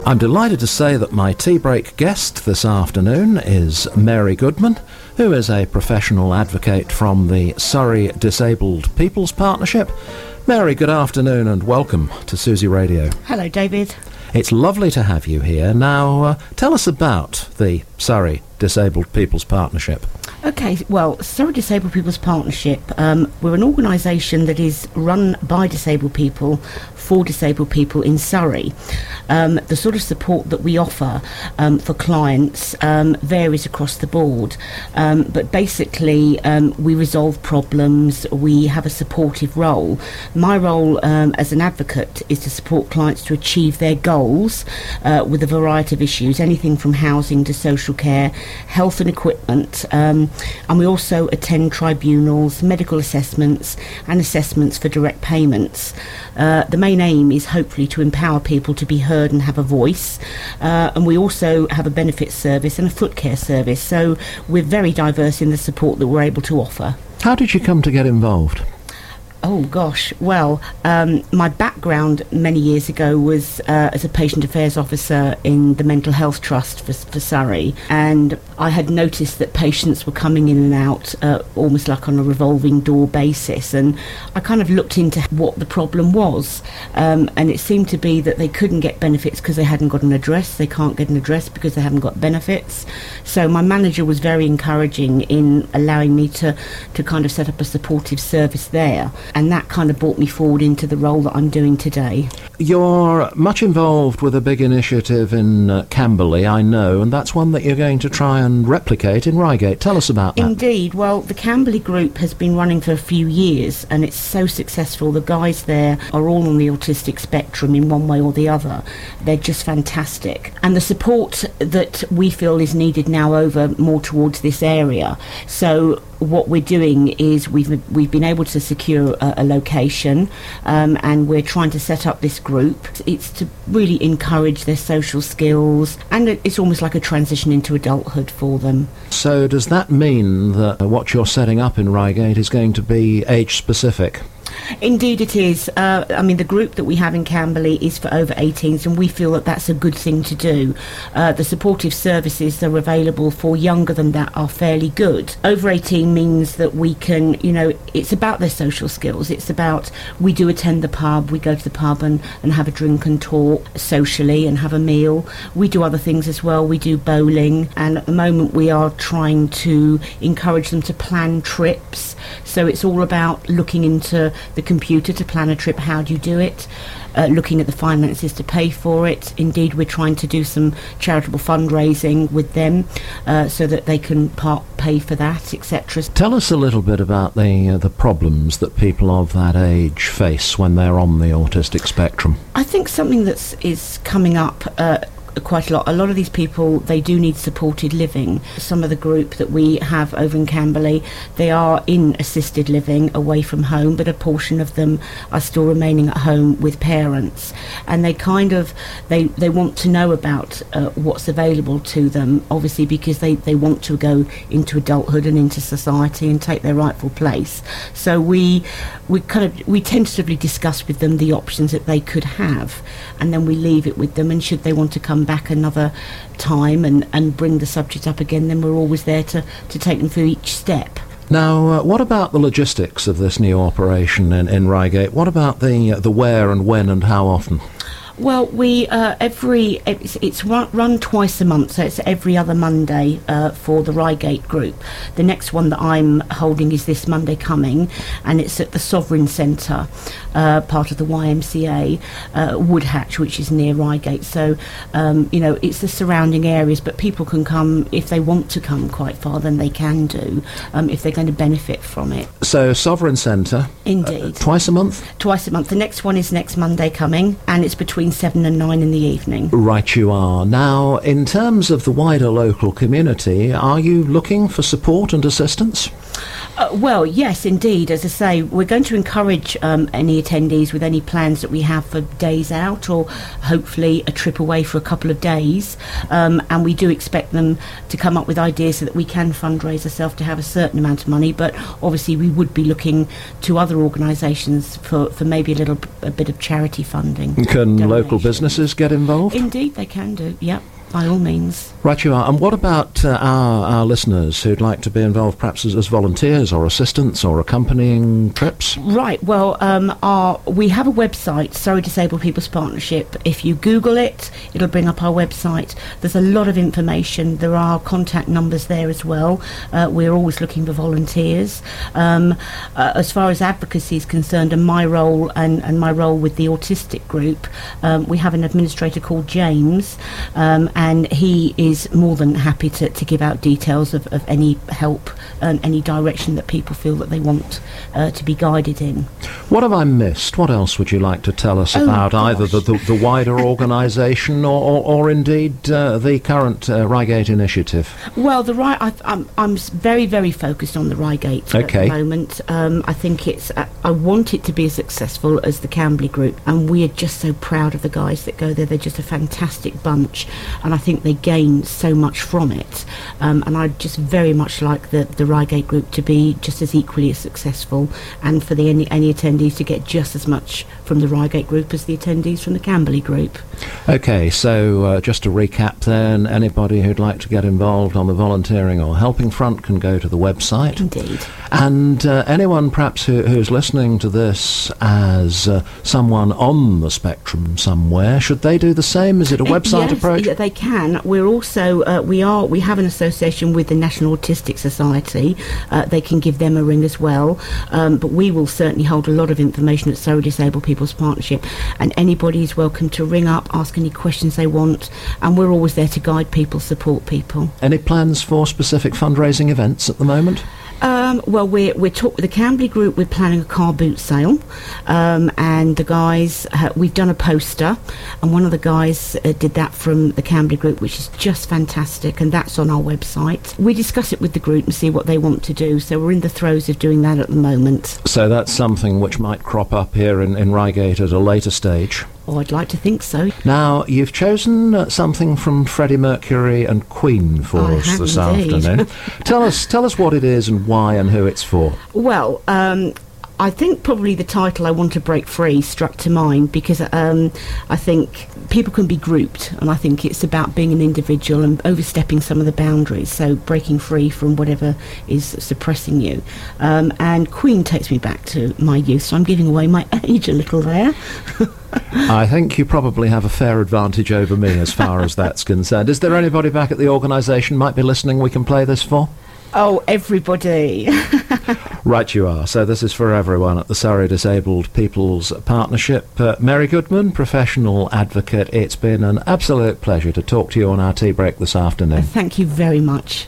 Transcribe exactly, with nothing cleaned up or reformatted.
I'm delighted to say that my tea break guest this afternoon is Mary Goodman, who is a professional advocate from the Surrey Disabled People's Partnership. Mary, good afternoon and welcome to Suzy Radio. Hello, David. It's lovely to have you here. Now, uh, tell us about the Surrey Disabled People's Partnership. Okay, well, Surrey Disabled People's Partnership, um, we're an organisation that is run by disabled people for disabled people in Surrey. Um, the sort of support that we offer um, for clients um, varies across the board, um, but basically um, we resolve problems, we have a supportive role. My role um, as an advocate is to support clients to achieve their goals uh, with a variety of issues, anything from housing to social care, health and equipment, um, and we also attend tribunals, medical assessments and assessments for direct payments. Uh, the main aim is hopefully to empower people to be heard and have a voice, uh, and we also have a benefits service and a foot care service, so we're very diverse in the support that we're able to offer. How did you come to get involved? Oh gosh, well, um, my background many years ago was uh, as a patient affairs officer in the Mental Health Trust for, for Surrey, and I had noticed that patients were coming in and out uh, almost like on a revolving door basis, and I kind of looked into what the problem was, um, and it seemed to be that they couldn't get benefits because they hadn't got an address, they can't get an address because they haven't got benefits. So my manager was very encouraging in allowing me to, to kind of set up a supportive service there. And that kind of brought me forward into the role that I'm doing today. You're much involved with a big initiative in uh, Camberley, I know, and that's one that you're going to try and replicate in Reigate. Tell us about that. Indeed. Well, the Camberley group has been running for a few years, and it's so successful. The guys there are all on the autistic spectrum in one way or the other. They're just fantastic. And the support that we feel is needed now over more towards this area. So what we're doing is we've we've been able to secure a, a location, um, and we're trying to set up this group. It's to really encourage their social skills, and it's almost like a transition into adulthood for them. So does that mean that what you're setting up in Reigate is going to be age specific? Indeed it is. Uh, I mean, the group that we have in Camberley is for over eighteens, and we feel that that's a good thing to do. Uh, the supportive services that are available for younger than that are fairly good. Over eighteen means that we can, you know, it's about their social skills. It's about, we do attend the pub, we go to the pub and, and have a drink and talk socially and have a meal. We do other things as well. We do bowling, and at the moment we are trying to encourage them to plan trips. So it's all about looking into the computer to plan a trip. How do you do it? Uh, looking at the finances to pay for it. Indeed, we're trying to do some charitable fundraising with them uh, so that they can part pay for that, et cetera. Tell us a little bit about the uh, the problems that people of that age face when they're on the autistic spectrum. I think something that's is coming up uh, quite a lot. A lot of these people, they do need supported living. Some of the group that we have over in Camberley, they are in assisted living away from home, but a portion of them are still remaining at home with parents, and they kind of they they want to know about uh, what's available to them, obviously because they they want to go into adulthood and into society and take their rightful place. So we we kind of we tentatively discuss with them the options that they could have, and then we leave it with them, and should they want to come back another time and, and bring the subject up again, then we're always there to, to take them through each step. Now, uh, what about the logistics of this new operation in, in Reigate? What about the uh, the where and when and how often? Well, we uh, every it's, it's run, run twice a month, so it's every other Monday uh, for the Reigate group. The next one that I'm holding is this Monday coming, and it's at the Sovereign Centre, uh, part of the Y M C A, uh, Woodhatch, which is near Reigate. So, um, you know, it's the surrounding areas, but people can come if they want to come quite far. Then they can do um, if they're going to benefit from it. So, Sovereign Centre, indeed, uh, twice a month. Twice a month. The next one is next Monday coming, and it's between seven and nine in the evening. Right you are. Now, in terms of the wider local community, are you looking for support and assistance? Uh, well, yes, indeed. As I say, we're going to encourage um, any attendees with any plans that we have for days out, or hopefully a trip away for a couple of days. Um, and we do expect them to come up with ideas so that we can fundraise ourselves to have a certain amount of money. But obviously we would be looking to other organisations for, for maybe a little a bit of charity funding. Can local businesses get involved? Indeed, they can do, yep. By all means. Right you are. And what about uh, our, our listeners who'd like to be involved perhaps as, as volunteers or assistants or accompanying trips? Right, well, um, our, we have a website, Surrey Disabled People's Partnership. If you Google it, it'll bring up our website. There's a lot of information. There are contact numbers there as well. Uh, we're always looking for volunteers. Um, uh, as far as advocacy is concerned, and my role and, and my role with the autistic group, um, we have an administrator called James, um, and he is more than happy to, to give out details of, of any help and any direction that people feel that they want uh, to be guided in. What have I missed? What else would you like to tell us Oh, about gosh. either the, the, the wider organisation or, or, or indeed uh, the current uh, Reigate initiative? Well, the Ry- I, I'm, I'm s- very, very focused on the Reigate Okay. at the moment. Um, I think it's, uh, I want it to be as successful as the Camberley group, and we are just so proud of the guys that go there. They're just a fantastic bunch, and I think they gain so much from it. Um, and I'd just very much like the, the Reigate group to be just as equally as successful, and for the any, any attendees to get just as much from the Reigate group as the attendees from the Camberley group. Okay, so uh, just to recap then, anybody who'd like to get involved on the volunteering or helping front can go to the website. Indeed. And uh, anyone perhaps who, who's listening to this as uh, someone on the spectrum somewhere, should they do the same? Is it a website yes, approach? Yeah, they can. We're also uh, we are we have an association with the National Autistic Society. Uh, they can give them a ring as well. Um, but we will certainly hold a lot of information at Surrey Disabled People's Partnership, and anybody is welcome to ring up, ask any questions they want, and we're always there to guide people, support people. Any plans for specific fundraising events at the moment? Um, well, we're we're talk- with the Camberley group. We're planning a car boot sale, um, and the guys uh, we've done a poster, and one of the guys uh, did that from the Camberley group, which is just fantastic, and that's on our website. We discuss it with the group and see what they want to do. So we're in the throes of doing that at the moment. So that's something which might crop up here in, in Reigate at a later stage. Oh, I'd like to think so. Now, you've chosen uh, something from Freddie Mercury and Queen for I us have this indeed. afternoon. tell us, tell us what it is and why and who it's for. Well, um, I think probably the title "I Want to Break Free" struck to mind because um, I think people can be grouped, and I think it's about being an individual and overstepping some of the boundaries, so breaking free from whatever is suppressing you. Um, and Queen takes me back to my youth, so I'm giving away my age a little there. I think you probably have a fair advantage over me as far as that's concerned. Is there anybody back at the organisation might be listening we can play this for? Oh, everybody. Right you are. So this is for everyone at the Surrey Disabled People's Partnership. Uh, Mary Goodman, professional advocate, it's been an absolute pleasure to talk to you on our tea break this afternoon. Thank you very much.